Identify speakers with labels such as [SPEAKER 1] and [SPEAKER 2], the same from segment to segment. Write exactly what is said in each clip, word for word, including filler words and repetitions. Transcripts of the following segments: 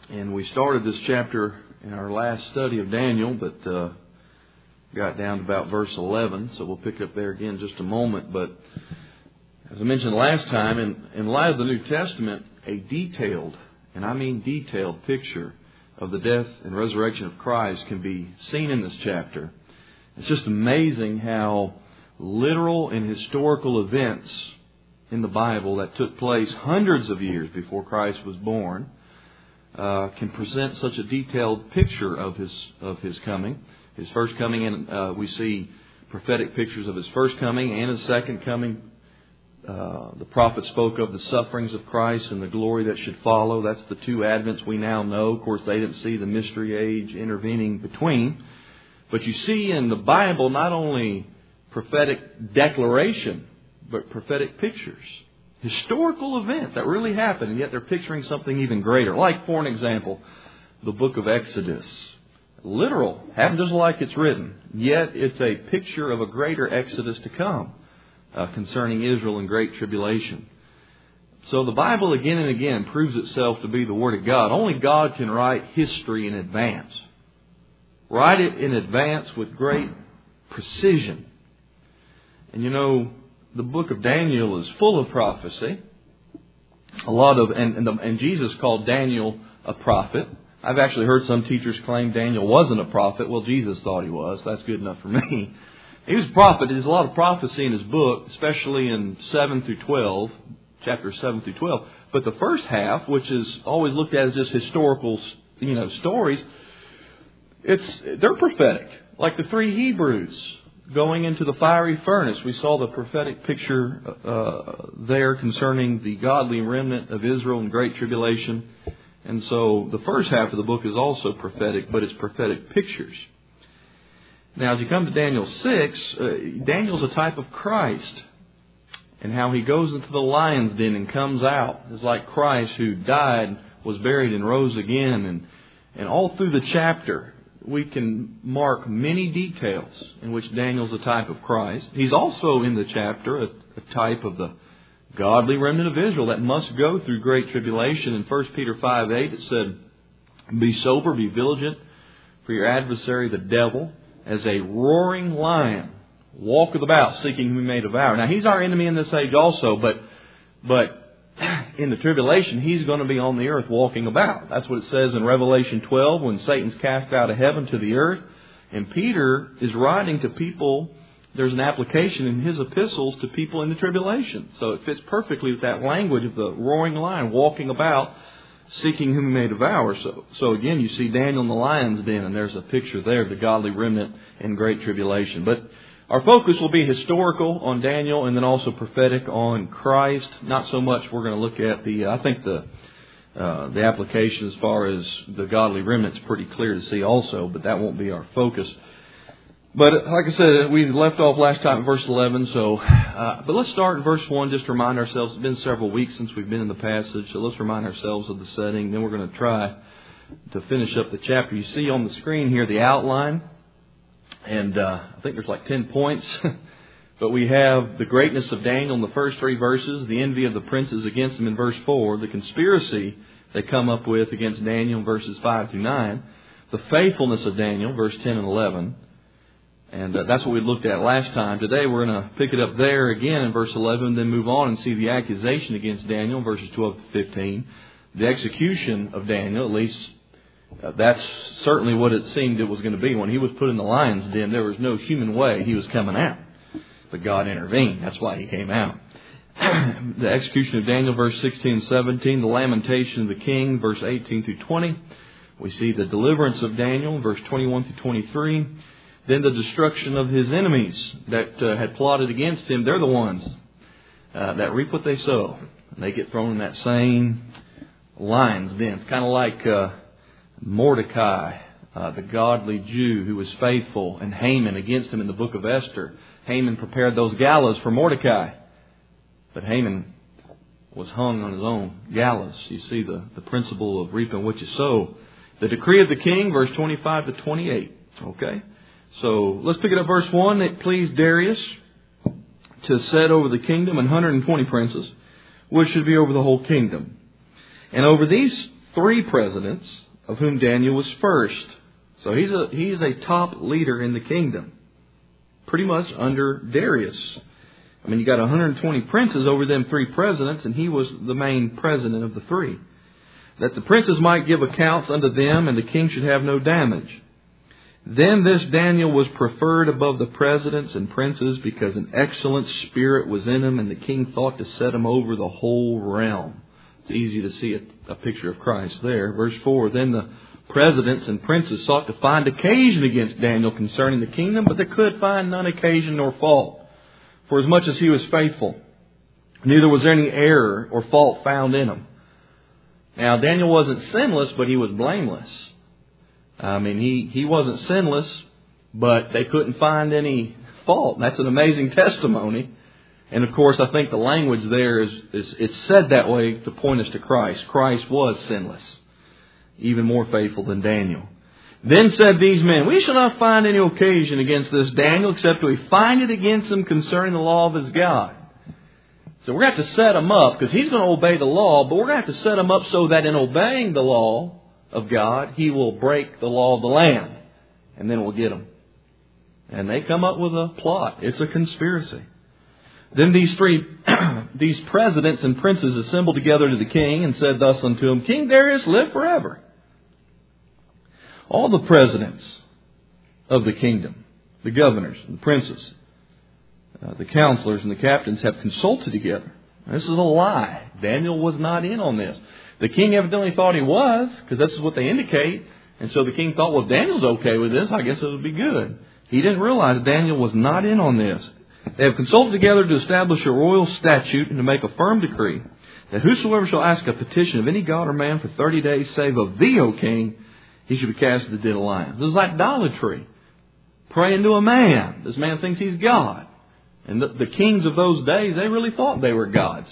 [SPEAKER 1] And we started this chapter in our last study of Daniel, but uh, got down to about verse eleven, so we'll pick up there again in just a moment. But as I mentioned last time, in, in light of the New Testament, a detailed, and I mean detailed, picture of the death and resurrection of Christ can be seen in this chapter. It's just amazing how literal and historical events in the Bible that took place hundreds of years before Christ was born uh, can present such a detailed picture of his of his coming. His first coming, and uh, we see prophetic pictures of his first coming and his second coming. Uh, the prophet spoke of the sufferings of Christ and the glory that should follow. That's the two advents we now know. Of course, they didn't see the mystery age intervening between. But you see in the Bible not only prophetic declaration, but prophetic pictures. Historical events that really happened, and yet they're picturing something even greater. Like, for an example, the book of Exodus. Literal, happened just like it's written. Yet it's a picture of a greater Exodus to come uh, concerning Israel and great tribulation. So the Bible again and again proves itself to be the Word of God. Only God can write history in advance. Write it in advance with great precision. And you know, the book of Daniel is full of prophecy. A lot of, and, and, the, and Jesus called Daniel a prophet. I've actually heard some teachers claim Daniel wasn't a prophet. Well, Jesus thought he was. That's good enough for me. He was a prophet. There's a lot of prophecy in his book, especially in seven through twelve, chapters seven through twelve. But the first half, which is always looked at as just historical, you know, stories, it's they're prophetic. Like the three Hebrews going into the fiery furnace. We saw the prophetic picture uh, there concerning the godly remnant of Israel in great tribulation. And so the first half of the book is also prophetic, but it's prophetic pictures. Now, as you come to Daniel six, uh, Daniel's a type of Christ. And how he goes into the lion's den and comes out is like Christ, who died, was buried, and rose again. And, and all through the chapter, we can mark many details in which Daniel's a type of Christ. He's also in the chapter a, a type of the godly remnant of Israel that must go through great tribulation. In First Peter five eight it said, "Be sober, be vigilant, for your adversary the devil, as a roaring lion, walketh about, seeking whom he may devour." Now, he's our enemy in this age also, but but in the tribulation, he's going to be on the earth walking about. That's what it says in Revelation twelve, when Satan's cast out of heaven to the earth. And Peter is writing to people. There's an application in his epistles to people in the tribulation. So it fits perfectly with that language of the roaring lion walking about, seeking whom he may devour. So, so again, you see Daniel in the lion's den, and there's a picture there of the godly remnant in great tribulation. But our focus will be historical on Daniel, and then also prophetic on Christ. Not so much we're going to look at the, I think the uh, the application as far as the godly remnant is pretty clear to see also, but that won't be our focus. But like I said, we left off last time at verse eleven. So, uh, but let's start in verse one just to remind ourselves. It's been several weeks since we've been in the passage, so let's remind ourselves of the setting. Then we're going to try to finish up the chapter. You see on the screen here the outline. And uh, I think there's like ten points. But we have the greatness of Daniel in the first three verses, the envy of the princes against him in verse four, the conspiracy they come up with against Daniel in verses five through nine, the faithfulness of Daniel, verse ten and eleven. And uh, that's what we looked at last time. Today we're going to pick it up there again in verse eleven, then move on and see the accusation against Daniel in verses twelve to fifteen. The execution of Daniel, at least Uh, that's certainly what it seemed it was going to be. When he was put in the lion's den, there was no human way he was coming out. But God intervened. That's why he came out. The execution of Daniel, verse sixteen and seventeen. The lamentation of the king, verse eighteen through twenty. We see the deliverance of Daniel, verse twenty-one through twenty-three. Then the destruction of his enemies that uh, had plotted against him. They're the ones uh, that reap what they sow. And they get thrown in that same lion's den. It's kind of like Uh, Mordecai, uh, the godly Jew who was faithful, and Haman against him in the book of Esther. Haman prepared those gallows for Mordecai. But Haman was hung on his own gallows. You see the, the principle of reaping what you sow. The decree of the king, verse twenty-five to twenty-eight. Okay? So let's pick it up verse one. It pleased Darius to set over the kingdom one hundred twenty princes, which should be over the whole kingdom. And over these three presidents, of whom Daniel was first. So he's a he's a top leader in the kingdom, pretty much under Darius. I mean, you got one hundred twenty princes over them three presidents, and he was the main president of the three. That the princes might give accounts unto them, and the king should have no damage. Then this Daniel was preferred above the presidents and princes, because an excellent spirit was in him, and the king thought to set him over the whole realm. It's easy to see a, a picture of Christ there. Verse four, then the presidents and princes sought to find occasion against Daniel concerning the kingdom, but they could find none occasion nor fault, for as much as he was faithful, neither was there any error or fault found in him. Now, Daniel wasn't sinless, but he was blameless. I mean, he, he wasn't sinless, but they couldn't find any fault. That's an amazing testimony. And of course, I think the language there is, is it's said that way to point us to Christ. Christ was sinless, even more faithful than Daniel. Then said these men, we shall not find any occasion against this Daniel, except we find it against him concerning the law of his God. So we're going to have to set him up, because he's going to obey the law, but we're going to have to set him up so that in obeying the law of God, he will break the law of the land. And then we'll get him. And they come up with a plot. It's a conspiracy. Then these three, these presidents and princes assembled together to the king and said thus unto him, King Darius, live forever. All the presidents of the kingdom, the governors, and the princes, uh, the counselors, and the captains have consulted together. This is a lie. Daniel was not in on this. The king evidently thought he was, because this is what they indicate. And so the king thought, well, if Daniel's okay with this, I guess it would be good. He didn't realize Daniel was not in on this. They have consulted together to establish a royal statute and to make a firm decree that whosoever shall ask a petition of any god or man for thirty days, save of thee, O king, he should be cast into the den of lions. This is idolatry. Praying to a man. This man thinks he's God. And the, the kings of those days, they really thought they were gods.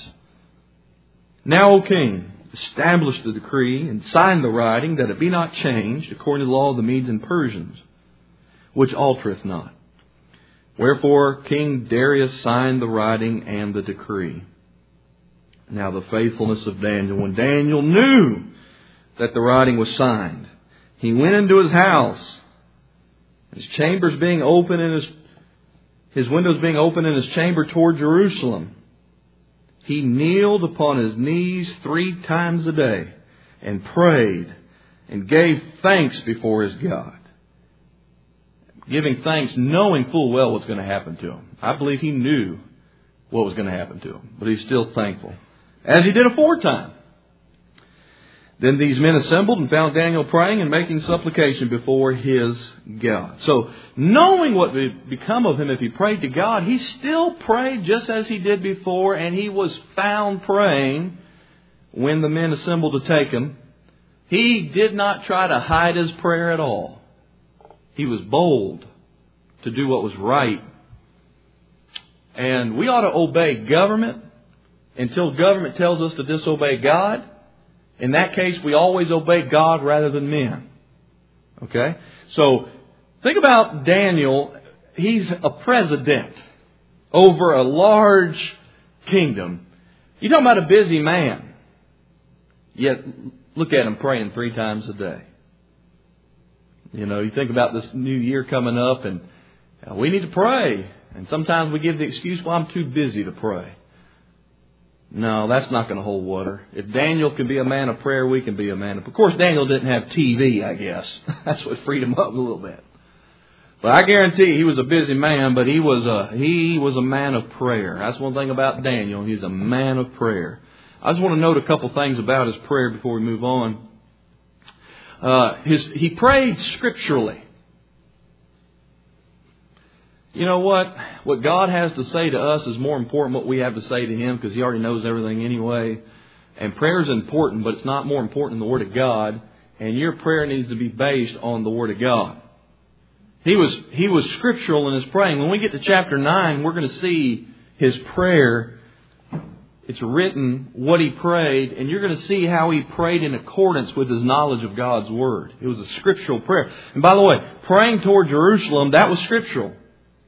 [SPEAKER 1] Now, O king, establish the decree and sign the writing, that it be not changed according to the law of the Medes and Persians, which altereth not. Wherefore King Darius signed the writing and the decree. Now the faithfulness of Daniel. When Daniel knew that the writing was signed, he went into his house, his chambers being open in his, his windows being open in his chamber toward Jerusalem. He kneeled upon his knees three times a day and prayed and gave thanks before his God. Giving thanks, knowing full well what's going to happen to him. I believe he knew what was going to happen to him, but he's still thankful, as he did aforetime. Then these men assembled and found Daniel praying and making supplication before his God. So, knowing what would become of him if he prayed to God, he still prayed just as he did before, and he was found praying when the men assembled to take him. He did not try to hide his prayer at all. He was bold to do what was right. And we ought to obey government until government tells us to disobey God. In that case, we always obey God rather than men. Okay? So, think about Daniel. He's a president over a large kingdom. You're talking about a busy man. Yet, look at him praying three times a day. You know, you think about this new year coming up, and we need to pray. And sometimes we give the excuse, well, I'm too busy to pray. No, that's not going to hold water. If Daniel can be a man of prayer, we can be a man of... Of course, Daniel didn't have T V, I guess. That's what freed him up a little bit. But I guarantee he was a busy man, but he was a, he was a man of prayer. That's one thing about Daniel. He's a man of prayer. I just want to note a couple things about his prayer before we move on. Uh, his, he prayed scripturally. You know what? What God has to say to us is more important than what we have to say to Him, because He already knows everything anyway. And prayer is important, but it's not more important than the Word of God. And your prayer needs to be based on the Word of God. He was, he was scriptural in his praying. When we get to chapter nine, we're going to see his prayer. It's written what he prayed, and you're going to see how he prayed in accordance with his knowledge of God's Word. It was a scriptural prayer. And by the way, praying toward Jerusalem, that was scriptural.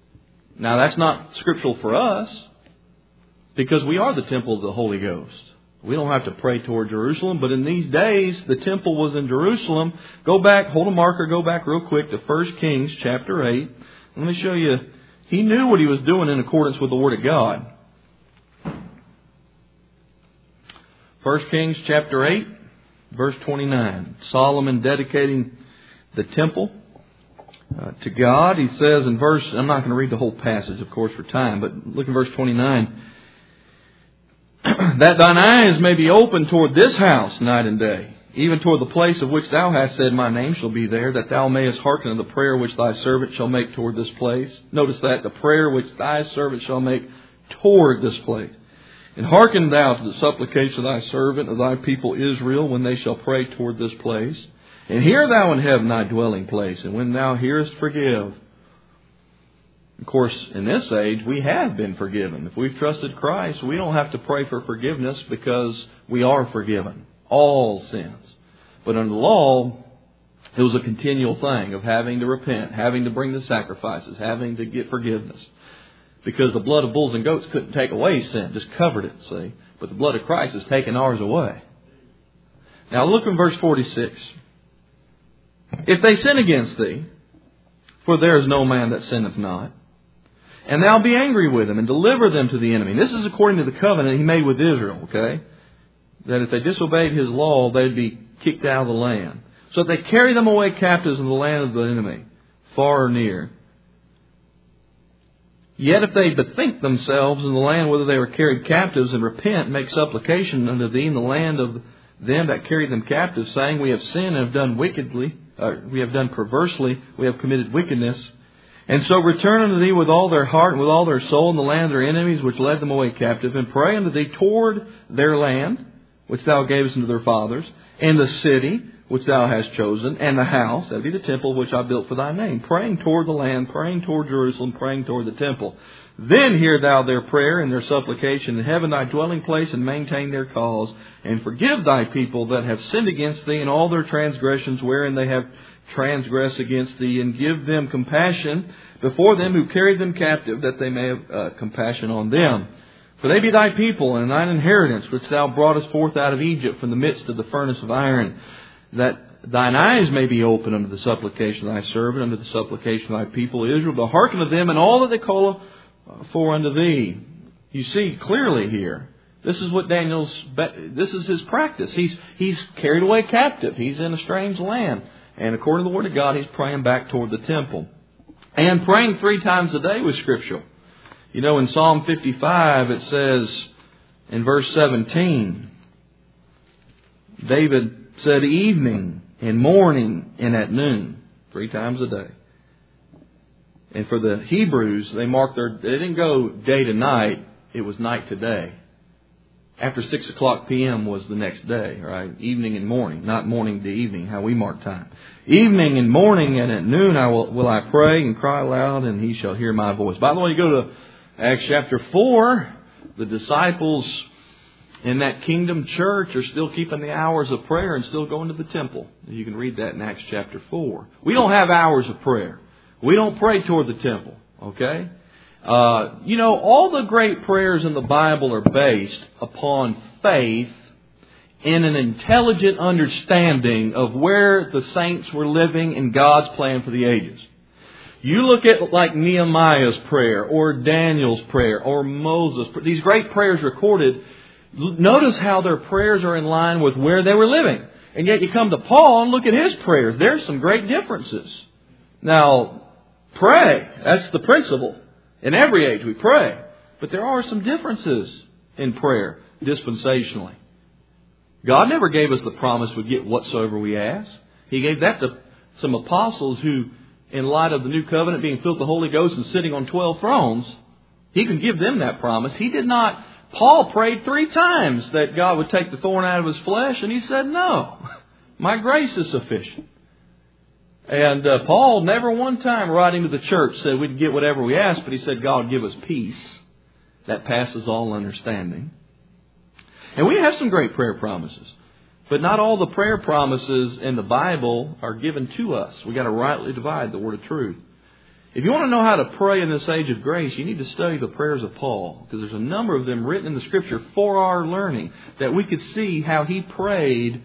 [SPEAKER 1] Now, that's not scriptural for us, because we are the temple of the Holy Ghost. We don't have to pray toward Jerusalem, but in these days, the temple was in Jerusalem. Go back, hold a marker, go back real quick to First Kings chapter eight. Let me show you. He knew what he was doing in accordance with the Word of God. First Kings chapter eight, verse twenty-nine. Solomon dedicating the temple uh, to God. He says in verse, I'm not going to read the whole passage, of course, for time, but look at verse twenty-nine. That thine eyes may be open toward this house night and day, even toward the place of which thou hast said, my name shall be there, that thou mayest hearken to the prayer which thy servant shall make toward this place. Notice that, the prayer which thy servant shall make toward this place. And hearken thou to the supplication of thy servant, of thy people Israel, when they shall pray toward this place. And hear thou in heaven thy dwelling place, and when thou hearest, forgive. Of course, in this age, we have been forgiven. If we've trusted Christ, we don't have to pray for forgiveness because we are forgiven. All sins. But under the law, it was a continual thing of having to repent, having to bring the sacrifices, having to get forgiveness. Because the blood of bulls and goats couldn't take away sin, just covered it, see. But the blood of Christ has taken ours away. Now look in verse forty-six. If they sin against thee, for there is no man that sinneth not, and thou be angry with them, and deliver them to the enemy. This is according to the covenant he made with Israel, okay? That if they disobeyed his law, they'd be kicked out of the land. So if they carry them away captives in the land of the enemy, far or near. Yet if they bethink themselves in the land whither they were carried captives, and repent, make supplication unto thee in the land of them that carried them captives, saying, we have sinned and have done wickedly, uh, we have done perversely, we have committed wickedness, and so return unto thee with all their heart and with all their soul in the land of their enemies which led them away captive, and pray unto thee toward their land, which thou gavest unto their fathers, and the city which thou hast chosen, and the house, that would be the temple which I built for thy name, praying toward the land, praying toward Jerusalem, praying toward the temple. Then hear thou their prayer and their supplication in heaven thy dwelling place, and maintain their cause, and forgive thy people that have sinned against thee in all their transgressions wherein they have transgressed against thee, and give them compassion before them who carried them captive, that they may have uh, compassion on them. For they be thy people and thine inheritance, which thou broughtest forth out of Egypt from the midst of the furnace of iron, that thine eyes may be open unto the supplication of thy servant, unto the supplication of thy people Israel, to hearken to them in all that they call for unto thee. You see clearly here, this is what Daniel's, this is his practice. He's, he's carried away captive. He's in a strange land. And according to the Word of God, he's praying back toward the temple. And praying three times a day was scriptural. You know, in Psalm fifty-five, it says in verse seventeen, David said evening and morning and at noon, three times a day. And for the Hebrews, they marked their, they didn't go day to night, it was night to day. After six o'clock p.m. was the next day, right? Evening and morning, not morning to evening, how we mark time. Evening and morning and at noon I will, will I pray and cry aloud, and he shall hear my voice. By the way, you go to Acts chapter four, the disciples in that kingdom church are still keeping the hours of prayer and still going to the temple. You can read that in Acts chapter four. We don't have hours of prayer. We don't pray toward the temple, okay? Uh, you know, all the great prayers in the Bible are based upon faith in an intelligent understanding of where the saints were living in God's plan for the ages. You look at like Nehemiah's prayer or Daniel's prayer or Moses' prayer, these great prayers recorded. Notice how their prayers are in line with where they were living. And yet you come to Paul and look at his prayers. There's some great differences. Now, pray. That's the principle. In every age we pray. But there are some differences in prayer dispensationally. God never gave us the promise we'd get whatsoever we ask. He gave that to some apostles who, in light of the new covenant being filled with the Holy Ghost and sitting on twelve thrones, He could give them that promise. He did not. Paul prayed three times that God would take the thorn out of his flesh, and he said, no, my grace is sufficient. And uh, Paul never one time writing to the church said we'd get whatever we asked, but he said God would give us peace that passes all understanding. And we have some great prayer promises. But not all the prayer promises in the Bible are given to us. We've got to rightly divide the word of truth. If you want to know how to pray in this age of grace, you need to study the prayers of Paul, because there's a number of them written in the Scripture for our learning, that we could see how he prayed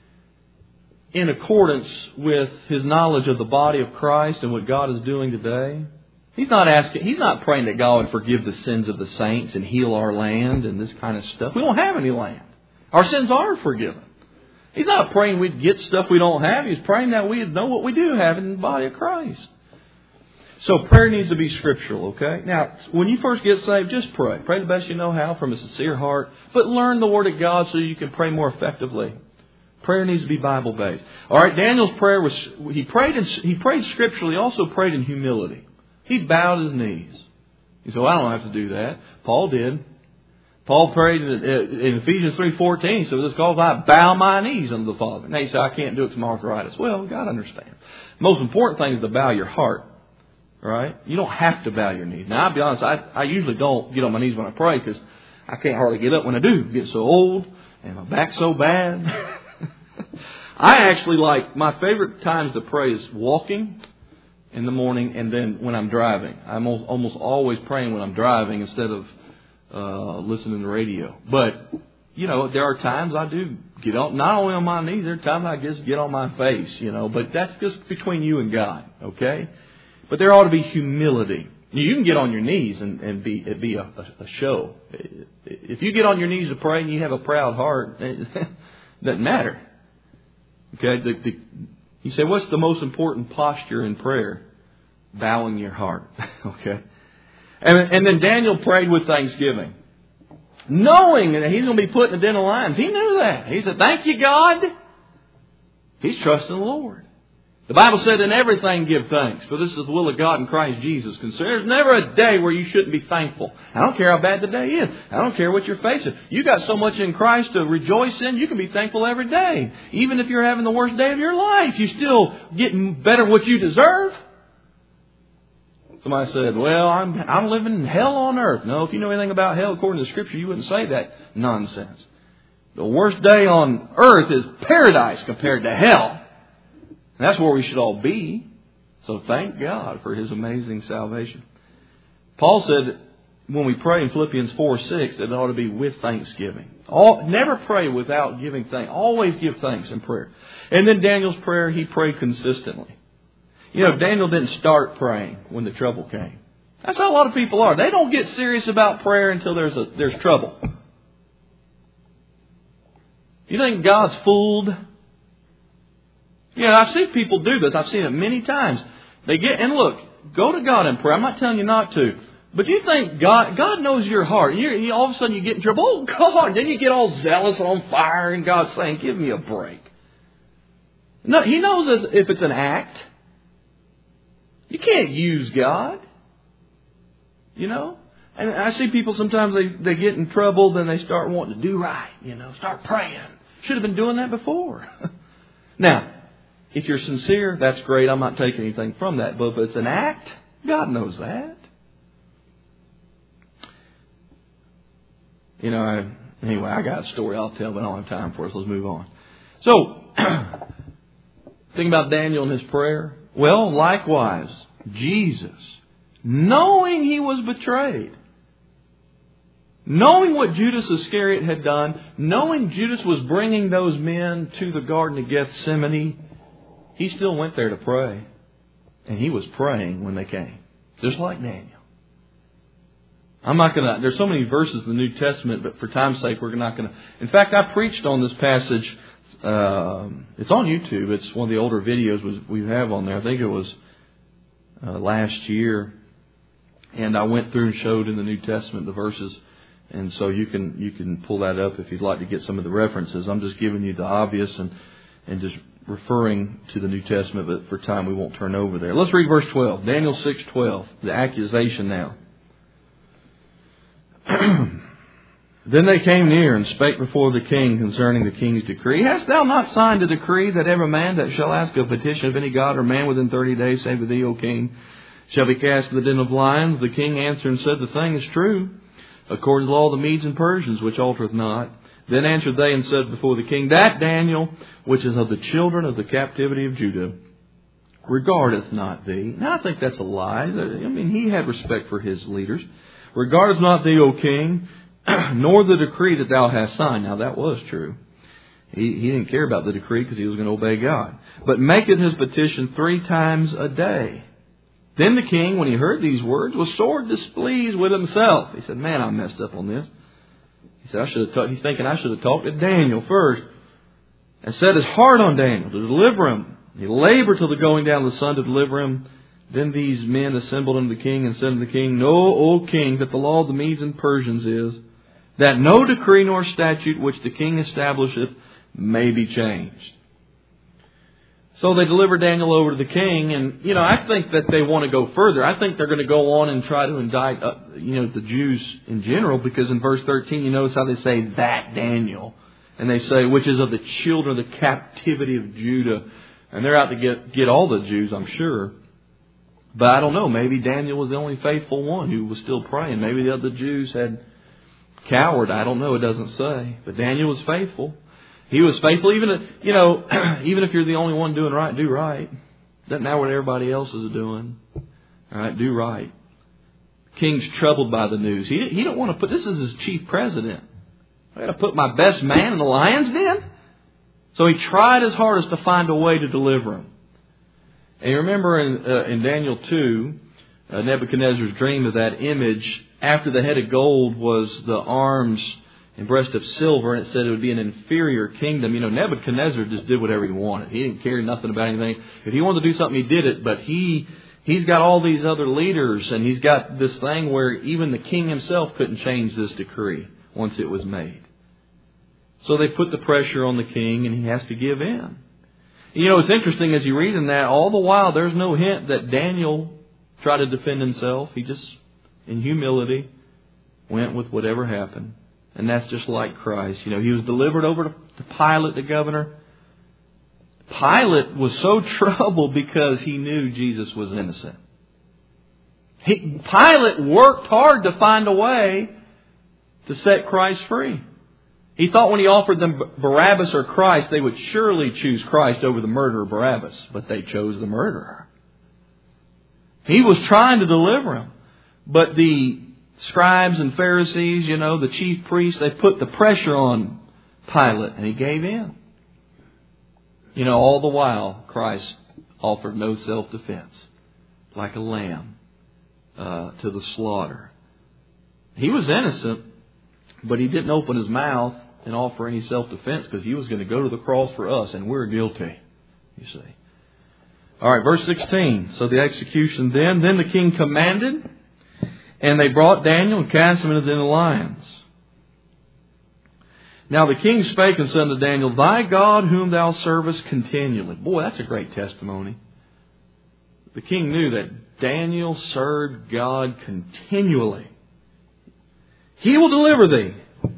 [SPEAKER 1] in accordance with his knowledge of the body of Christ and what God is doing today. He's not asking, he's not praying that God would forgive the sins of the saints and heal our land and this kind of stuff. We don't have any land. Our sins are forgiven. He's not praying we'd get stuff we don't have. He's praying that we'd know what we do have in the body of Christ. So prayer needs to be scriptural, okay? Now, when you first get saved, just pray. Pray the best you know how from a sincere heart. But learn the Word of God so you can pray more effectively. Prayer needs to be Bible-based. All right, Daniel's prayer was, he prayed in, he prayed scripturally, he also prayed in humility. He bowed his knees. He said, well, I don't have to do that. Paul did. Paul prayed in, in Ephesians three fourteen. He said, this calls I bow my knees unto the Father. Now you say, I can't do it because of my arthritis. Well, God understands. The most important thing is to bow your heart. Right? You don't have to bow your knees. Now, I'll be honest, I, I usually don't get on my knees when I pray because I can't hardly get up when I do. I get so old and my back's so bad. I actually like, my favorite times to pray is walking in the morning and then when I'm driving. I'm almost, almost always praying when I'm driving instead of uh, listening to the radio. But, you know, there are times I do get on, not only on my knees, there are times I just get on my face, you know. But that's just between you and God, okay? But there ought to be humility. You can get on your knees and, and be it be a, a, a show. If you get on your knees to pray and you have a proud heart, it doesn't matter. Okay, the, the, you say, what's the most important posture in prayer? Bowing your heart. Okay, and and then Daniel prayed with thanksgiving, knowing that he's going to be put in the den of lions. He knew that. He said, "Thank you, God." He's trusting the Lord. The Bible said, in everything give thanks, for this is the will of God in Christ Jesus concerned. There's never a day where you shouldn't be thankful. I don't care how bad the day is. I don't care what you're facing. You got so much in Christ to rejoice in, you can be thankful every day. Even if you're having the worst day of your life, you still getting better what you deserve. Somebody said, well, I'm, I'm living in hell on earth. No, if you know anything about hell according to Scripture, you wouldn't say that nonsense. The worst day on earth is paradise compared to hell. That's where we should all be. So thank God for His amazing salvation. Paul said when we pray in Philippians four six, that it ought to be with thanksgiving. All, never pray without giving thanks. Always give thanks in prayer. And then Daniel's prayer, he prayed consistently. You know, Daniel didn't start praying when the trouble came. That's how a lot of people are. They don't get serious about prayer until there's a, there's trouble. You think God's fooled? Yeah, I've seen people do this. I've seen it many times. They get, and look, go to God in prayer. I'm not telling you not to. But you think God, God knows your heart. You're, you, all of a sudden you get in trouble. Oh, God. Then you get all zealous and on fire. And God's saying, give me a break. No, He knows if it's an act. You can't use God. You know? And I see people sometimes they, they get in trouble. Then they start wanting to do right. You know, start praying. Should have been doing that before. Now, if you're sincere, that's great. I'm not taking anything from that. But if it's an act, God knows that. You know, I, anyway, I got a story I'll tell, but I don't have time for it, so let's move on. So, think about Daniel and his prayer. Well, likewise, Jesus, knowing He was betrayed, knowing what Judas Iscariot had done, knowing Judas was bringing those men to the Garden of Gethsemane, He still went there to pray. And He was praying when they came. Just like Daniel. I'm not going to... There's so many verses in the New Testament, but for time's sake, we're not going to... In fact, I preached on this passage. Uh, it's on YouTube. It's one of the older videos we have on there. I think it was uh, last year. And I went through and showed in the New Testament the verses. And so you can you can pull that up if you'd like to get some of the references. I'm just giving you the obvious and, and just referring to the New Testament, but for time we won't turn over there. Let's read verse twelve. Daniel six twelve. The accusation now. Then they came near and spake before the king concerning the king's decree. Hast thou not signed a decree that every man that shall ask a petition of any god or man within thirty days, save with thee, O king, shall be cast in the den of lions? The king answered and said, the thing is true, according to all the Medes and Persians, which altereth not. Then answered they and said before the king, that Daniel, which is of the children of the captivity of Judah, regardeth not thee. Now I think that's a lie. I mean, he had respect for his leaders. Regardeth not thee, O king, nor the decree that thou hast signed. Now that was true. He, he didn't care about the decree because he was going to obey God. But maketh his petition three times a day. Then the king, when he heard these words, was sore displeased with himself. He said, man, I messed up on this. He said, I should have talked. He's thinking I should have talked to Daniel first. And set his heart on Daniel to deliver him. He labored till the going down of the sun to deliver him. Then these men assembled unto the king and said unto the king, Know, O king, that the law of the Medes and Persians is, that no decree nor statute which the king establisheth may be changed. So they delivered Daniel over to the king, and, you know, I think that they want to go further. I think they're going to go on and try to indict, uh, you know, the Jews in general, because in verse thirteen, you notice how they say, that Daniel. And they say, which is of the children of the captivity of Judah. And they're out to get, get all the Jews, I'm sure. But I don't know, maybe Daniel was the only faithful one who was still praying. Maybe the other Jews had cowered. I don't know, it doesn't say. But Daniel was faithful. He was faithful, even if, you know, even if you're the only one doing right, do right. Doesn't matter what everybody else is doing. All right, do right. King's troubled by the news. He he don't want to put, this is his chief president. I got to put my best man in the lion's den? So he tried his hardest to find a way to deliver him. And you remember in, uh, in Daniel two, uh, Nebuchadnezzar's dream of that image, after the head of gold was the arms and breast of silver, and it said it would be an inferior kingdom. You know, Nebuchadnezzar just did whatever he wanted. He didn't care nothing about anything. If he wanted to do something, he did it. But he, he's got all these other leaders, and he's got this thing where even the king himself couldn't change this decree once it was made. So they put the pressure on the king, and he has to give in. You know, it's interesting as you read in that, all the while there's no hint that Daniel tried to defend himself. He just, in humility, went with whatever happened. And that's just like Christ. You know, he was delivered over to Pilate, the governor. Pilate was so troubled because he knew Jesus was innocent. He, Pilate worked hard to find a way to set Christ free. He thought when he offered them Barabbas or Christ, they would surely choose Christ over the murderer Barabbas. But they chose the murderer. He was trying to deliver him. But the scribes and Pharisees, you know, the chief priests, they put the pressure on Pilate, and he gave in. You know, all the while, Christ offered no self-defense, like a lamb uh, to the slaughter. He was innocent, but he didn't open his mouth and offer any self-defense because he was going to go to the cross for us, and we're guilty, you see. All right, verse sixteen. So the execution then. Then the king commanded, and they brought Daniel and cast him into the lions. Now the king spake and said unto Daniel, Thy God whom thou servest continually. Boy, that's a great testimony. The king knew that Daniel served God continually. He will deliver thee.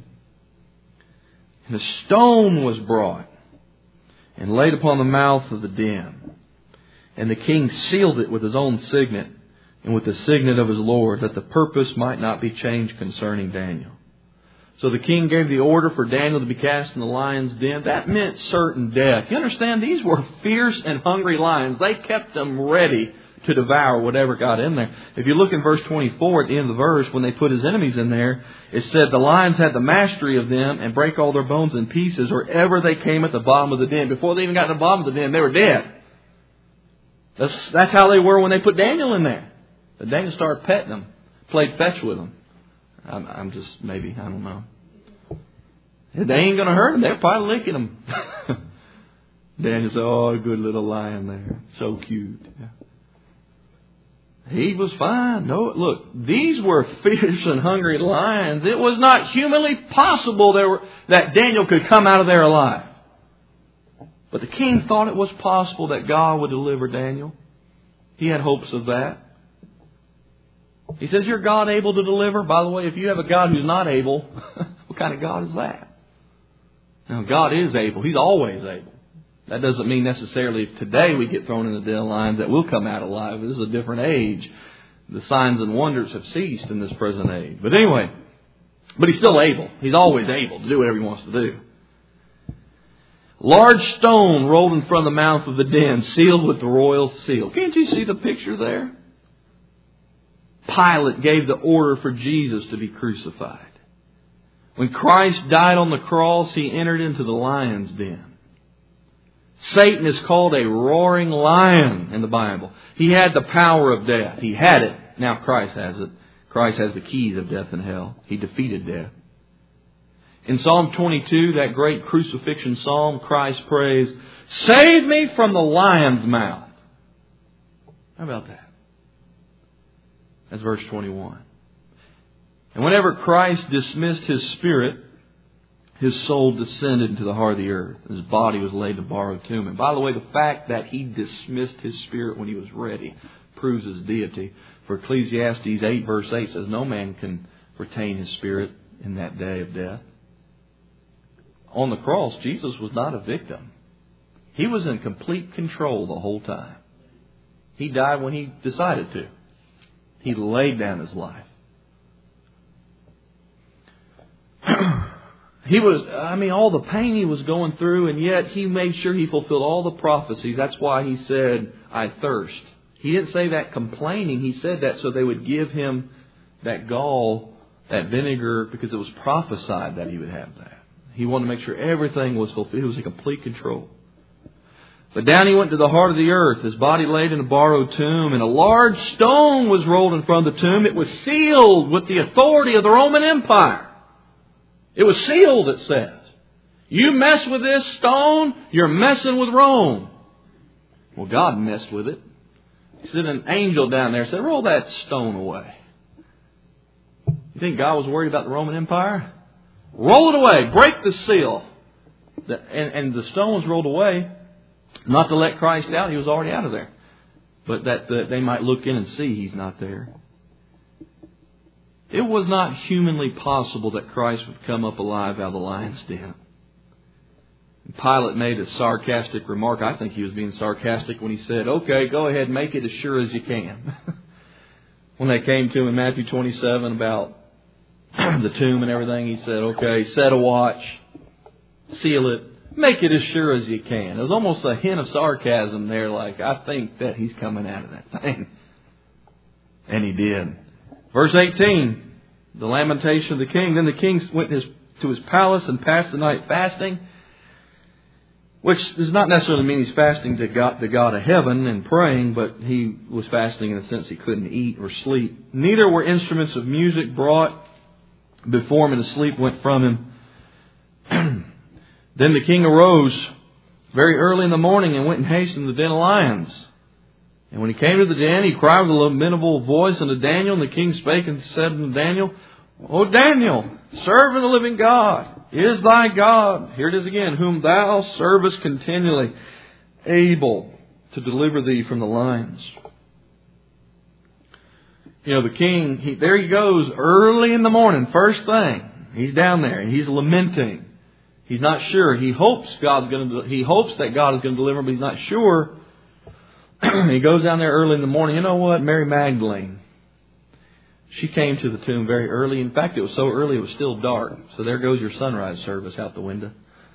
[SPEAKER 1] And a stone was brought and laid upon the mouth of the den. And the king sealed it with his own signet and with the signet of his Lord, that the purpose might not be changed concerning Daniel. So the king gave the order for Daniel to be cast in the lion's den. That meant certain death. You understand, these were fierce and hungry lions. They kept them ready to devour whatever got in there. If you look in verse twenty-four at the end of the verse, when they put his enemies in there, it said the lions had the mastery of them and break all their bones in pieces wherever they came at the bottom of the den. Before they even got to the bottom of the den, they were dead. That's, that's how they were when they put Daniel in there. But Daniel started petting them, played fetch with them. I'm, I'm just, maybe, I don't know. They ain't going to hurt him. They're probably licking him. Daniel said, oh, a good little lion there. So cute. Yeah. He was fine. No, look, these were fierce and hungry lions. It was not humanly possible there were, that Daniel could come out of there alive. But the king thought it was possible that God would deliver Daniel. He had hopes of that. He says, you're God able to deliver? By the way, if you have a God who's not able, what kind of God is that? Now, God is able. He's always able. That doesn't mean necessarily if today we get thrown in the den of lions that we'll come out alive. This is a different age. The signs and wonders have ceased in this present age. But anyway, but He's still able. He's always able to do whatever He wants to do. Large stone rolled in front of the mouth of the den, sealed with the royal seal. Can't you see the picture there? Pilate gave the order for Jesus to be crucified. When Christ died on the cross, He entered into the lion's den. Satan is called a roaring lion in the Bible. He had the power of death. He had it. Now Christ has it. Christ has the keys of death and hell. He defeated death. In Psalm twenty-two, that great crucifixion psalm, Christ prays, "Save me from the lion's mouth." How about that? That's verse twenty-one. And whenever Christ dismissed His spirit, His soul descended into the heart of the earth. His body was laid in a borrowed tomb. And by the way, the fact that He dismissed His spirit when He was ready proves His deity. For Ecclesiastes eight verse eight says, no man can retain his spirit in that day of death. On the cross, Jesus was not a victim. He was in complete control the whole time. He died when He decided to. He laid down His life. He was, I mean, all the pain He was going through, and yet He made sure He fulfilled all the prophecies. That's why He said, "I thirst." He didn't say that complaining. He said that so they would give Him that gall, that vinegar, because it was prophesied that He would have that. He wanted to make sure everything was fulfilled. He was in complete control. But down He went to the heart of the earth, His body laid in a borrowed tomb, and a large stone was rolled in front of the tomb. It was sealed with the authority of the Roman Empire. It was sealed, it says. You mess with this stone, you're messing with Rome. Well, God messed with it. He sent an angel down there and said, "Roll that stone away." You think God was worried about the Roman Empire? Roll it away. Break the seal. And, and the stone was rolled away, not to let Christ out. He was already out of there. But that, that they might look in and see He's not there. It was not humanly possible that Christ would come up alive out of the lion's den. Pilate made a sarcastic remark. I think he was being sarcastic when he said, "Okay, go ahead, make it as sure as you can." When they came to him in Matthew twenty-seven about the tomb and everything, he said, "Okay, set a watch, seal it, make it as sure as you can." There was almost a hint of sarcasm there, like, I think that He's coming out of that thing. And He did. Verse eighteen, the lamentation of the king. Then the king went to his palace and passed the night fasting, which does not necessarily mean he's fasting to God, the God of heaven and praying, but he was fasting in the sense he couldn't eat or sleep. Neither were instruments of music brought before him, and the sleep went from him. Then the king arose very early in the morning and went in haste into the den of lions. And when he came to the den, he cried with a lamentable voice unto Daniel. And the king spake and said unto Daniel, "O Daniel, servant of the living God, is thy God," here it is again, "whom thou servest continually, able to deliver thee from the lions?" You know, the king, he, there he goes early in the morning, first thing. He's down there and he's lamenting. He's not sure. He hopes God's going to, he hopes that God is going to deliver him, but he's not sure. He goes down there early in the morning. You know what? Mary Magdalene, she came to the tomb very early. In fact, it was so early it was still dark. So there goes your sunrise service out the window.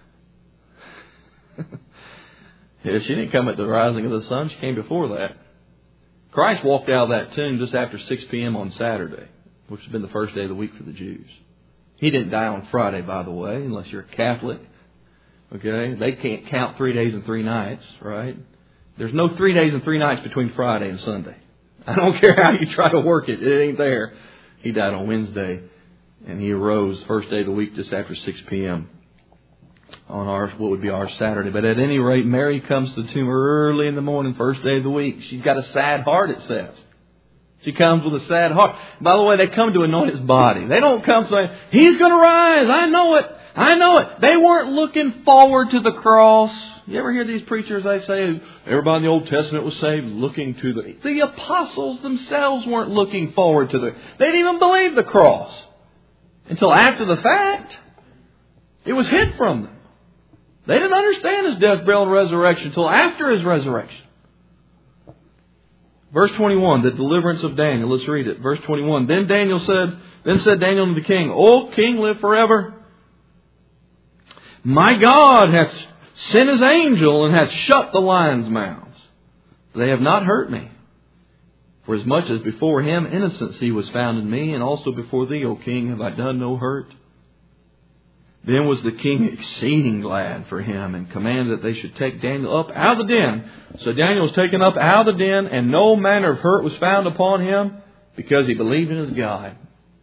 [SPEAKER 1] Yeah, she didn't come at the rising of the sun. She came before that. Christ walked out of that tomb just after six p.m. on Saturday, which has been the first day of the week for the Jews. He didn't die on Friday, by the way, unless you're a Catholic. Okay? They can't count three days and three nights, right? There's no three days and three nights between Friday and Sunday. I don't care how you try to work it. It ain't there. He died on Wednesday, and He arose first day of the week just after six p.m. on our what would be our Saturday. But at any rate, Mary comes to the tomb early in the morning, first day of the week. She's got a sad heart, it says. She comes with a sad heart. By the way, they come to anoint His body. They don't come saying, "He's going to rise. I know it. I know it." They weren't looking forward to the cross. You ever hear these preachers, they say, everybody in the Old Testament was saved looking to the... The apostles themselves weren't looking forward to the... They didn't even believe the cross until after the fact. It was hid from them. They didn't understand His death, burial, and resurrection until after His resurrection. Verse twenty-one, the deliverance of Daniel. Let's read it. Verse twenty-one. Then Daniel said, Then said Daniel to the king, "O king, live forever. My God hath sent His angel and hath shut the lions' mouths. They have not hurt me. For as much as before Him innocency was found in me, and also before Thee, O King, have I done no hurt. Then was the king exceeding glad for him, and commanded that they should take Daniel up out of the den. So Daniel was taken up out of the den, and no manner of hurt was found upon him, because he believed in his God.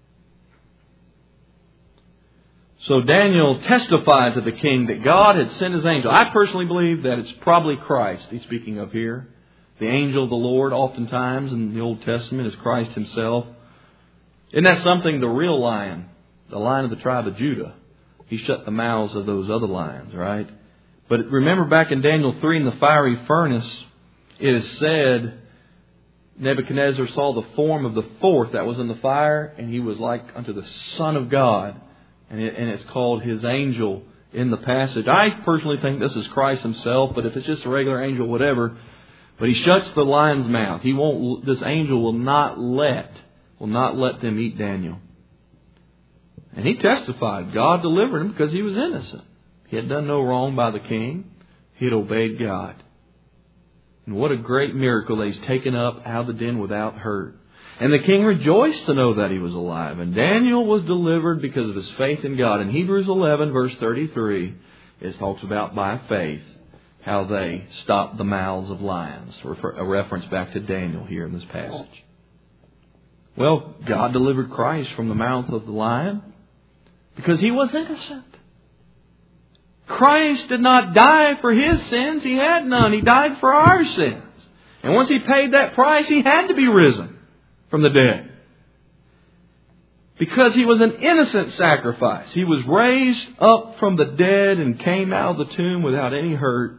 [SPEAKER 1] So Daniel testified to the king that God had sent His angel. I personally believe that it's probably Christ he's speaking of here. The angel of the Lord, oftentimes in the Old Testament, is Christ Himself. Isn't that something? The real lion, the lion of the tribe of Judah, He shut the mouths of those other lions, right? But remember back in Daniel three in the fiery furnace, it is said Nebuchadnezzar saw the form of the fourth that was in the fire, and he was like unto the Son of God. And, it, and it's called His angel in the passage. I personally think this is Christ Himself, but if it's just a regular angel, whatever. But He shuts the lion's mouth. He won't. This angel will not let, will not let them eat Daniel. And he testified God delivered him because he was innocent. He had done no wrong by the king. He had obeyed God. And what a great miracle that he's taken up out of the den without hurt. And the king rejoiced to know that he was alive. And Daniel was delivered because of his faith in God. In Hebrews eleven, verse thirty-three, it talks about by faith how they stopped the mouths of lions. A reference back to Daniel here in this passage. Well, God delivered Christ from the mouth of the lion because He was innocent. Christ did not die for His sins. He had none. He died for our sins. And once He paid that price, He had to be risen from the dead. Because He was an innocent sacrifice. He was raised up from the dead and came out of the tomb without any hurt.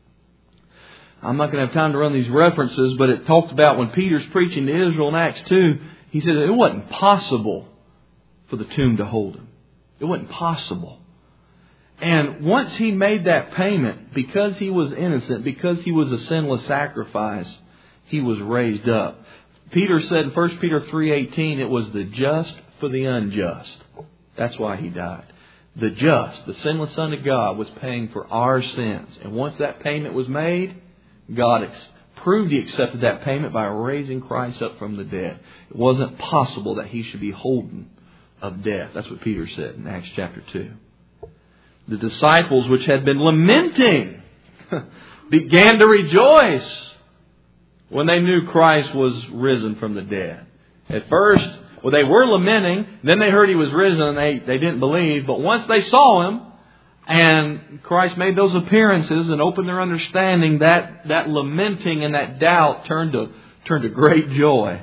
[SPEAKER 1] I'm not going to have time to run these references, but it talks about when Peter's preaching to Israel in Acts two, he said it wasn't possible for the tomb to hold Him. It wasn't possible. And once He made that payment, because He was innocent, because He was a sinless sacrifice, He was raised up. Peter said in First Peter three eighteen, it was the just for the unjust. That's why He died. The just, the sinless Son of God, was paying for our sins. And once that payment was made, God ex- proved He accepted that payment by raising Christ up from the dead. It wasn't possible that He should be holden of death. That's what Peter said in Acts chapter two. The disciples, which had been lamenting, began to rejoice when they knew Christ was risen from the dead. At first, well, they were lamenting. Then they heard He was risen and they, they didn't believe. But once they saw Him and Christ made those appearances and opened their understanding, that, that lamenting and that doubt turned to, turned to great joy.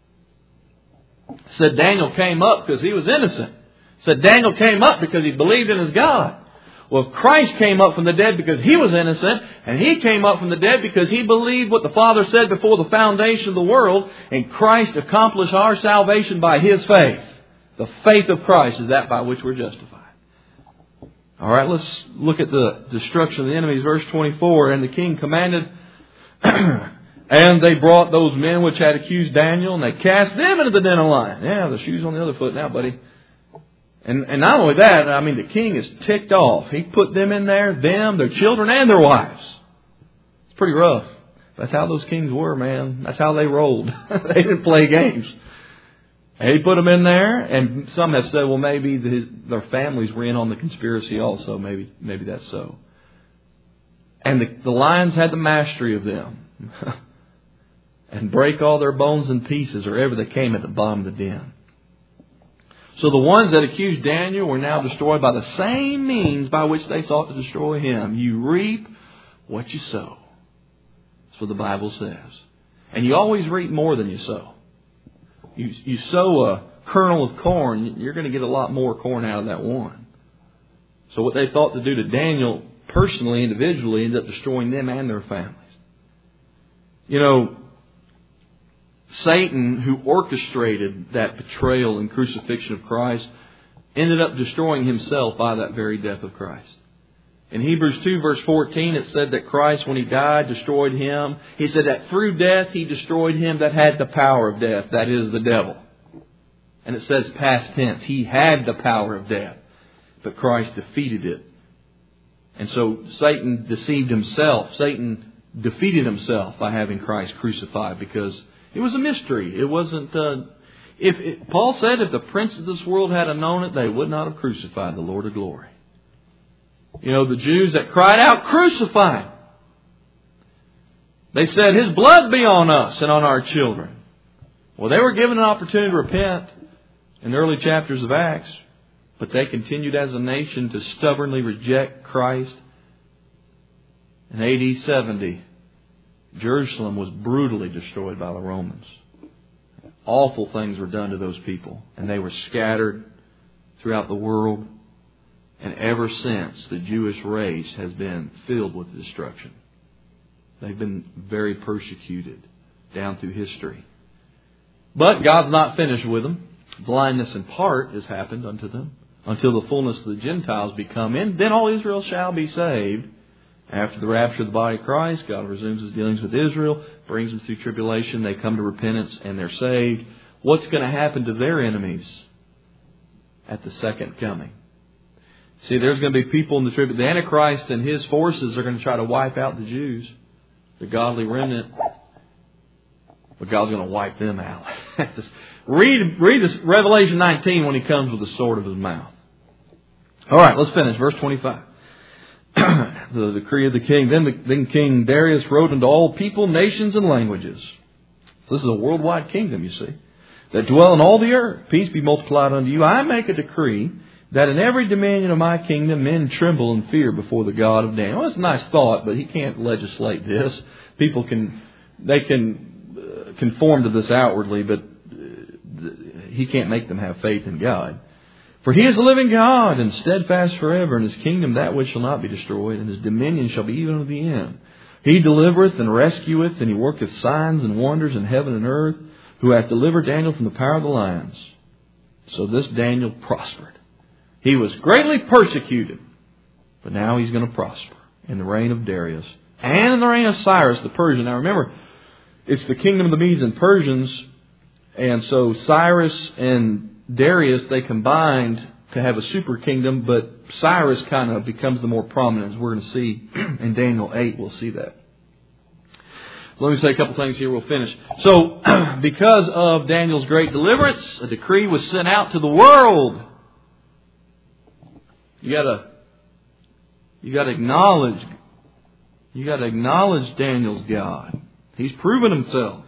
[SPEAKER 1] Said Daniel came up because he was innocent. Said Daniel came up because he believed in his God. Well, Christ came up from the dead because He was innocent, and He came up from the dead because He believed what the Father said before the foundation of the world, and Christ accomplished our salvation by His faith. The faith of Christ is that by which we're justified. All right, let's look at the destruction of the enemies. Verse twenty-four, and the king commanded, and they brought those men which had accused Daniel, and they cast them into the den of lions. Yeah, the shoe's on the other foot now, buddy. And, and not only that, I mean, the king is ticked off. He put them in there, them, their children, and their wives. It's pretty rough. That's how those kings were, man. That's how they rolled. They didn't play games. And he put them in there, and some have said, well, maybe his, their families were in on the conspiracy also. Maybe maybe that's so. And the, the lions had the mastery of them. And break all their bones in pieces wherever they came at the bottom of the den. So the ones that accused Daniel were now destroyed by the same means by which they sought to destroy him. You reap what you sow. That's what the Bible says. And you always reap more than you sow. You, you sow a kernel of corn, you're going to get a lot more corn out of that one. So what they thought to do to Daniel personally, individually, ended up destroying them and their families. You know, Satan, who orchestrated that betrayal and crucifixion of Christ, ended up destroying himself by that very death of Christ. In Hebrews two verse fourteen, it said that Christ, when He died, destroyed him. He said that through death He destroyed him that had the power of death, that is the devil. And it says past tense, he had the power of death, but Christ defeated it And so Satan deceived himself. Satan defeated himself by having Christ crucified because it was a mystery. It wasn't... Uh, if it, Paul said if the prince of this world had known it, they would not have crucified the Lord of glory. You know, the Jews that cried out, crucify him. They said, his blood be on us and on our children. Well, they were given an opportunity to repent in the early chapters of Acts, but they continued as a nation to stubbornly reject Christ. In A D seventy, Jerusalem was brutally destroyed by the Romans. Awful things were done to those people, and they were scattered throughout the world. And ever since, the Jewish race has been filled with destruction. They've been very persecuted down through history. But God's not finished with them. Blindness in part has happened unto them until the fullness of the Gentiles be come in. Then all Israel shall be saved. After the rapture of the body of Christ, God resumes His dealings with Israel, brings them through tribulation. They come to repentance and they're saved. What's going to happen to their enemies at the second coming? See, there's going to be people in the tribulation. The Antichrist and his forces are going to try to wipe out the Jews, the godly remnant. But God's going to wipe them out. read read this Revelation nineteen when He comes with the sword of His mouth. All right, let's finish. Verse twenty-five. The decree of the king. Then, the, then King Darius wrote unto all people, nations, and languages. So this is a worldwide kingdom, you see, that dwell in all the earth. Peace be multiplied unto you. I make a decree that in every dominion of my kingdom men tremble and fear before the God of Daniel. Well, that's a nice thought, but he can't legislate this. People can, they can uh, conform to this outwardly, but uh, he can't make them have faith in God. For He is a living God and steadfast forever, and His kingdom that which shall not be destroyed, and His dominion shall be even unto the end. He delivereth and rescueth, and He worketh signs and wonders in heaven and earth, who hath delivered Daniel from the power of the lions. So this Daniel prospered. He was greatly persecuted, but now he's going to prosper in the reign of Darius and in the reign of Cyrus the Persian. Now remember, it's the kingdom of the Medes and Persians, and so Cyrus and Darius, they combined to have a super kingdom, but Cyrus kind of becomes the more prominent, as we're going to see in Daniel eight. We'll see that. Let me say a couple things here. We'll finish. So, because of Daniel's great deliverance, a decree was sent out to the world. You gotta, you gotta acknowledge, you gotta acknowledge Daniel's God. He's proven Himself.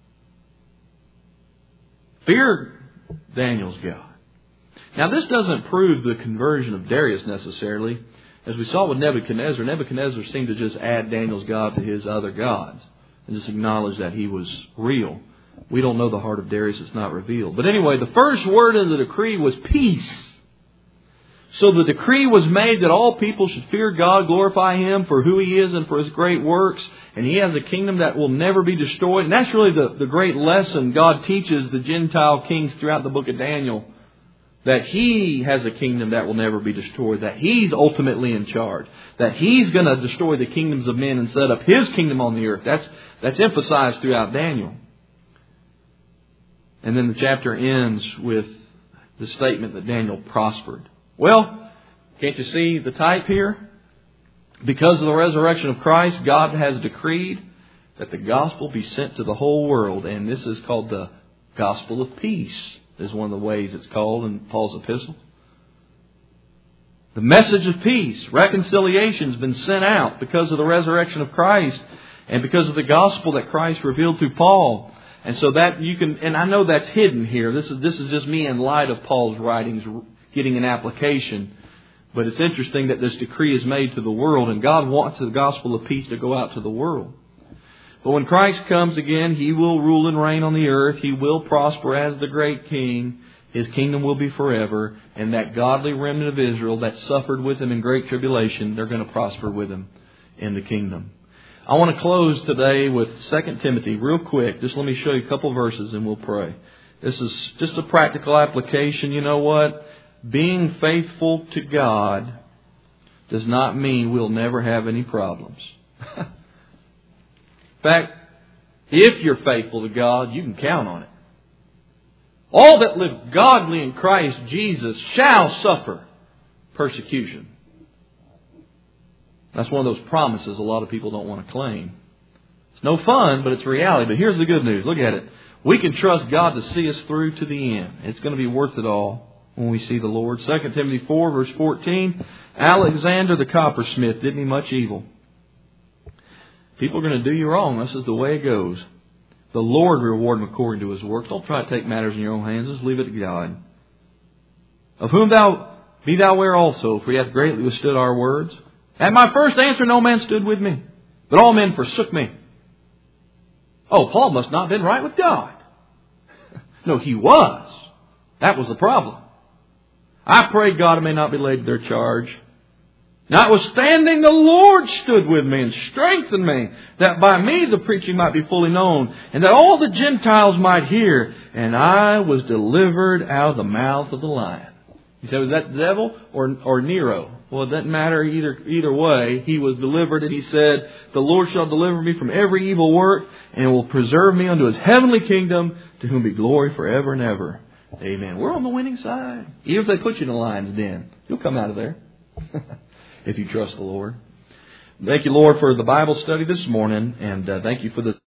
[SPEAKER 1] Fear Daniel's God. Now, this doesn't prove the conversion of Darius necessarily. As we saw with Nebuchadnezzar, Nebuchadnezzar seemed to just add Daniel's God to his other gods and just acknowledge that he was real. We don't know the heart of Darius. It's not revealed. But anyway, the first word in the decree was peace. So the decree was made that all people should fear God, glorify Him for who He is and for His great works. And He has a kingdom that will never be destroyed. And that's really the, the great lesson God teaches the Gentile kings throughout the book of Daniel. That He has a kingdom that will never be destroyed. That He's ultimately in charge. That He's going to destroy the kingdoms of men and set up His kingdom on the earth. That's, that's emphasized throughout Daniel. And then the chapter ends with the statement that Daniel prospered. Well, can't you see the type here? Because of the resurrection of Christ, God has decreed that the gospel be sent to the whole world. And this is called the gospel of peace, is one of the ways it's called in Paul's epistle. The message of peace, reconciliation has been sent out because of the resurrection of Christ and because of the gospel that Christ revealed through Paul. And so that you can, and I know that's hidden here. This is, this is just me in light of Paul's writings getting an application. But it's interesting that this decree is made to the world, and God wants the gospel of peace to go out to the world. But when Christ comes again, He will rule and reign on the earth. He will prosper as the great King. His kingdom will be forever. And that godly remnant of Israel that suffered with Him in great tribulation, they're going to prosper with Him in the kingdom. I want to close today with Second Timothy real quick. Just let me show you a couple verses and we'll pray. This is just a practical application. You know what? Being faithful to God does not mean we'll never have any problems. In fact, if you're faithful to God, you can count on it. All that live godly in Christ Jesus shall suffer persecution. That's one of those promises a lot of people don't want to claim. It's no fun, but it's reality. But here's the good news. Look at it. We can trust God to see us through to the end. It's going to be worth it all when we see the Lord. Second Timothy four, verse fourteen. Alexander the coppersmith did me much evil. People are going to do you wrong. This is the way it goes. The Lord reward him according to his works. Don't try to take matters in your own hands. Just leave it to God. Of whom thou be thou aware also, for he hath greatly withstood our words. At my first answer no man stood with me, but all men forsook me. Oh, Paul must not have been right with God. No, he was. That was the problem. I pray God it may not be laid to their charge. Notwithstanding, the Lord stood with me and strengthened me, that by me the preaching might be fully known, and that all the Gentiles might hear. And I was delivered out of the mouth of the lion. You say, was that the devil or, or Nero? Well, it doesn't matter either, either way. He was delivered, and he said, the Lord shall deliver me from every evil work, and will preserve me unto his heavenly kingdom, to whom be glory forever and ever. Amen. We're on the winning side. Even if they put you in the lion's den, you'll come out of there. If you trust the Lord. Thank you, Lord, for the Bible study this morning, and uh, thank you for the